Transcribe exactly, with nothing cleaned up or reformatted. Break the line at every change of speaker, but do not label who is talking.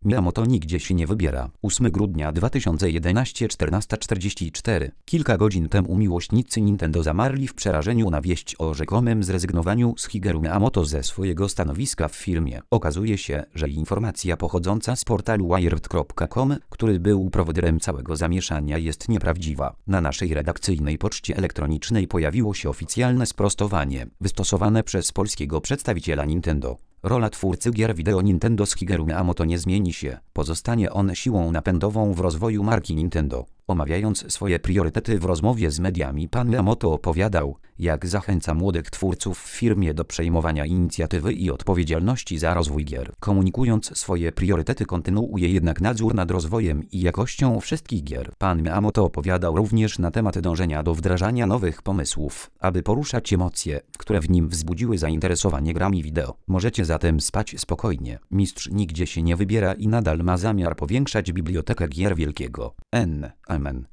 Miyamoto nigdzie się nie wybiera. ósmego grudnia dwa tysiące jedenastego, czternasta czterdzieści cztery. Kilka godzin temu miłośnicy Nintendo zamarli w przerażeniu na wieść o rzekomym zrezygnowaniu Shigeru Miyamoto ze swojego stanowiska w firmie. Okazuje się, że informacja pochodząca z portalu wired kropka com, który był prowodyrem całego zamieszania, jest nieprawdziwa. Na naszej redakcyjnej poczcie elektronicznej pojawiło się oficjalne sprostowanie, wystosowane przez polskiego przedstawiciela Nintendo. Rola twórcy gier wideo Nintendo Shigeru Miyamoto nie zmieni się. Pozostanie on siłą napędową w rozwoju marki Nintendo. Omawiając swoje priorytety w rozmowie z mediami, pan Miyamoto opowiadał, jak zachęca młodych twórców w firmie do przejmowania inicjatywy i odpowiedzialności za rozwój gier. Komunikując swoje priorytety, kontynuuje jednak nadzór nad rozwojem i jakością wszystkich gier. Pan Miyamoto opowiadał również na temat dążenia do wdrażania nowych pomysłów, aby poruszać emocje, które w nim wzbudziły zainteresowanie grami wideo. Możecie zatem spać spokojnie. Mistrz nigdzie się nie wybiera i nadal ma zamiar powiększać bibliotekę gier wielkiego N. Amen.